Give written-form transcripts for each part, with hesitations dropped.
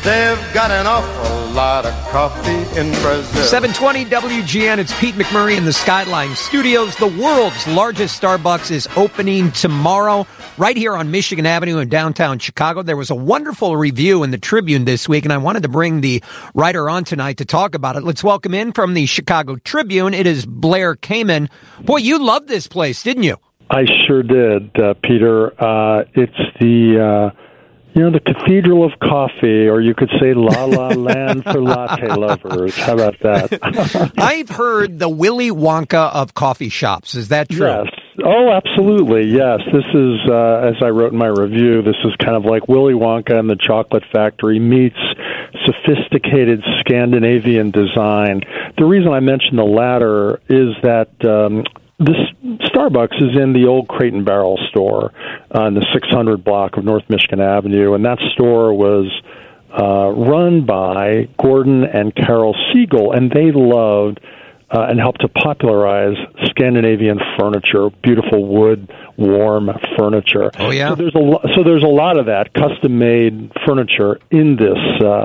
They've got an awful lot of coffee in Brazil. 720 WGN, it's Pete McMurray in the Skyline Studios. The world's largest Starbucks is opening tomorrow right here on Michigan Avenue in downtown Chicago. There was a wonderful review in the Tribune this week, and I wanted to bring the writer on tonight to talk about it. Let's welcome in from the Chicago Tribune. It is Blair Kamin. Boy, you loved this place, didn't you? I sure did, Peter. It's the Cathedral of Coffee, or you could say La La Land for latte lovers. How about that? I've heard the Willy Wonka of coffee shops. Is that true? Yes. Oh, absolutely, yes. This is, as I wrote in my review, this is kind of like Willy Wonka and the Chocolate Factory meets sophisticated Scandinavian design. The reason I mention the latter is that this Starbucks is in the old Crate and Barrel store on the 600 block of North Michigan Avenue, and that store was run by Gordon and Carol Siegel, and they loved and helped to popularize Scandinavian furniture, beautiful wood, warm furniture. Oh yeah. So there's a lot of that custom-made furniture in this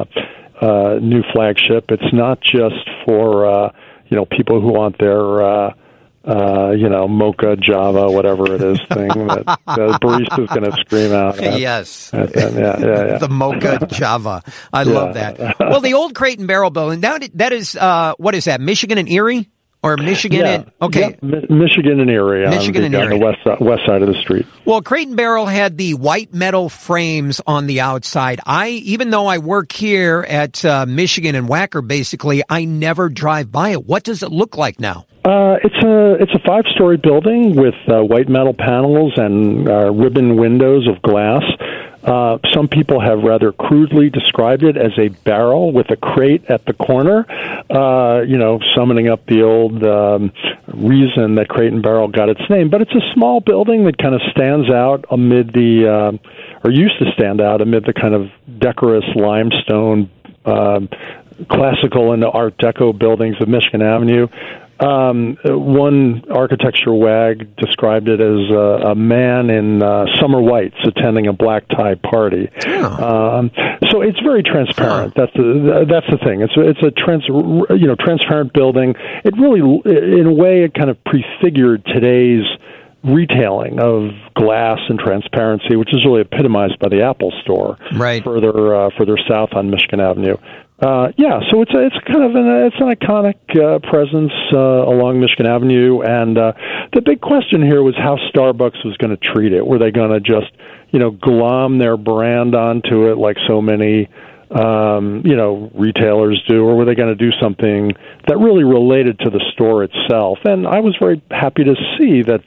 new flagship. It's not just for people who want their mocha, Java, whatever it is thing that the barista's going to scream out at. Yes. At them. Yeah. The mocha Java. I love that. Well, the old Crate and Barrel building, that is, what is that, Michigan and Erie? Or Michigan and... Okay. Yeah, Michigan and Erie. On the west side of the street. Well, Crate and Barrel had the white metal frames on the outside. Even though I work here at Michigan and Wacker, basically, I never drive by it. What does it look like now? It's a 5-story building with white metal panels and ribbon windows of glass. Some people have rather crudely described it as a barrel with a crate at the corner, summoning up the old reason that Crate and Barrel got its name. But it's a small building that kind of stands out amid used to stand out amid the kind of decorous limestone, classical and Art Deco buildings of Michigan Avenue. One architecture wag described it as a man in summer whites attending a black tie party. Oh. So it's very transparent. That's the thing. It's a transparent building. It really, in a way, it kind of prefigured today's retailing of glass and transparency, which is really epitomized by the Apple Store, right, further south on Michigan Avenue. So it's kind of an iconic presence along Michigan Avenue, and the big question here was how Starbucks was going to treat it. Were they going to just glom their brand onto it like so many retailers do, or were they going to do something that really related to the store itself? And I was very happy to see that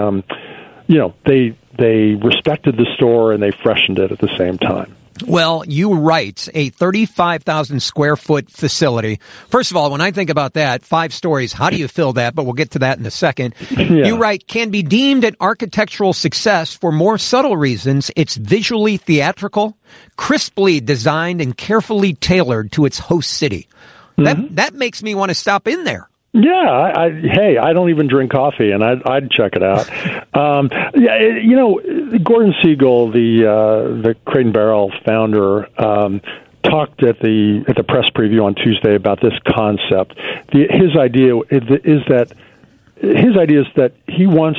they respected the store and they freshened it at the same time. Well, you write a 35,000 square foot facility. First of all, when I think about that, 5 stories, how do you fill that? But we'll get to that in a second. Yeah. You write, can be deemed an architectural success for more subtle reasons. It's visually theatrical, crisply designed, and carefully tailored to its host city. Mm-hmm. That makes me want to stop in there. Yeah, I don't even drink coffee, and I'd check it out. Gordon Siegel, the Crate and Barrel founder, talked at the press preview on Tuesday about this concept. His idea is that he wanted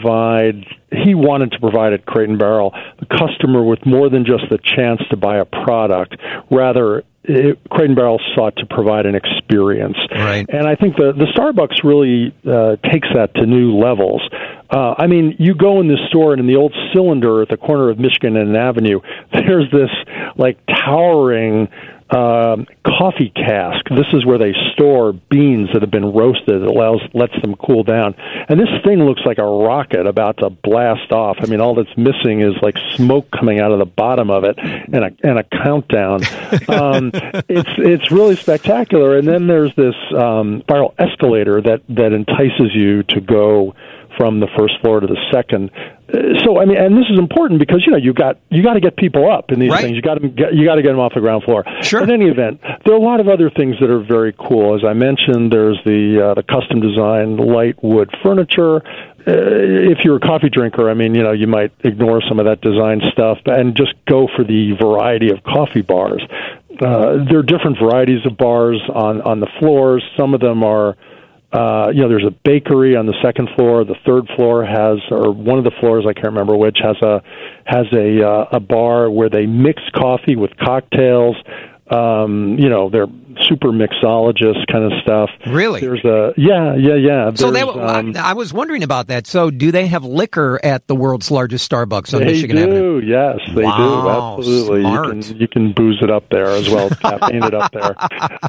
to provide at Crate and Barrel the customer with more than just the chance to buy a product. Rather, Crate and Barrel sought to provide an experience. Right. And I think the Starbucks really takes that to new levels. You go in this store, and in the old cylinder at the corner of Michigan and Avenue, there's this towering coffee cask. This is where they store beans that have been roasted. It lets them cool down. And this thing looks like a rocket about to blast off. All that's missing is smoke coming out of the bottom of it and a countdown. It's really spectacular. And then there's this spiral escalator that entices you to go from the first floor to the second. And this is important because you got to get people up in these right. things. You got to get them off the ground floor. Sure. In any event, there are a lot of other things that are very cool. As I mentioned, there's the custom designed light wood furniture. If you're a coffee drinker, you might ignore some of that design stuff and just go for the variety of coffee bars. there are different varieties of bars on the floors. Some of them are, there's a bakery on the second floor. The third floor has, or one of the floors, I can't remember which, has a bar where they mix coffee with cocktails. They're super mixologist kind of stuff. Really? There's yeah. So I was wondering about that. So do they have liquor at the world's largest Starbucks on Michigan Avenue? Yes, they do. Absolutely. Smart. You can booze it up there as well as caffeine it up there.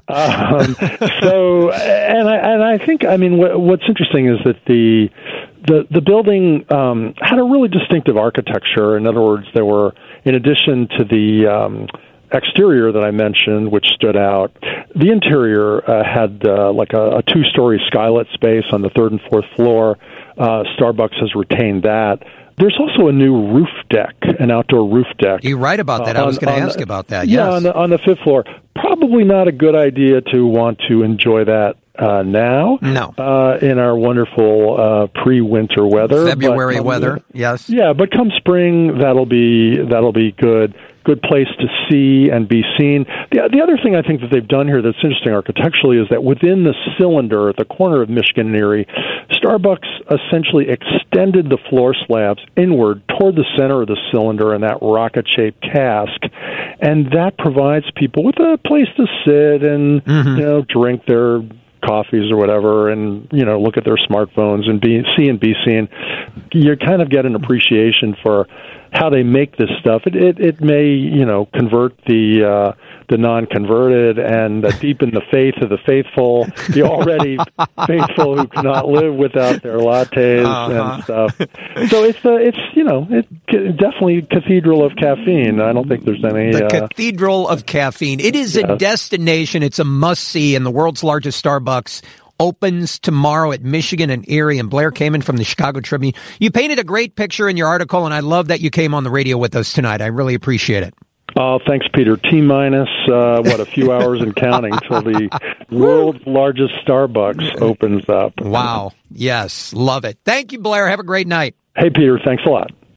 I think, what's interesting is that the building had a really distinctive architecture. In other words, there were, in addition to the exterior that I mentioned, which stood out, the interior had like a two-story skylit space on the third and fourth floor. Starbucks has retained that. There's also a new roof deck, an outdoor roof deck. You're right about that. I was going to ask about that. Yeah, yes. on the fifth floor. Probably not a good idea to want to enjoy that now. No. In our wonderful pre-winter weather. February weather, yes. Yeah, but come spring, that'll be good. Good place to see and be seen. The other thing I think that they've done here that's interesting architecturally is that within the cylinder at the corner of Michigan and Erie, Starbucks essentially extended the floor slabs inward toward the center of the cylinder in that rocket-shaped cask, and that provides people with a place to sit and drink their coffees or whatever, and look at their smartphones and be seen. You kind of get an appreciation for how they make this stuff. It may convert the non-converted and deepen the faith of the faithful, the already faithful who cannot live without their lattes and stuff. So it's definitely cathedral of caffeine. I don't think there's any the cathedral of caffeine. It is a destination. It's a must-see, and the world's largest Starbucks opens tomorrow at Michigan and Erie. And Blair Kamin from the Chicago Tribune. You painted a great picture in your article, and I love that you came on the radio with us tonight. I really appreciate it. Oh, thanks, Peter. T-minus, a few hours and counting till the world's largest Starbucks opens up. Wow. Yes. Love it. Thank you, Blair. Have a great night. Hey, Peter. Thanks a lot.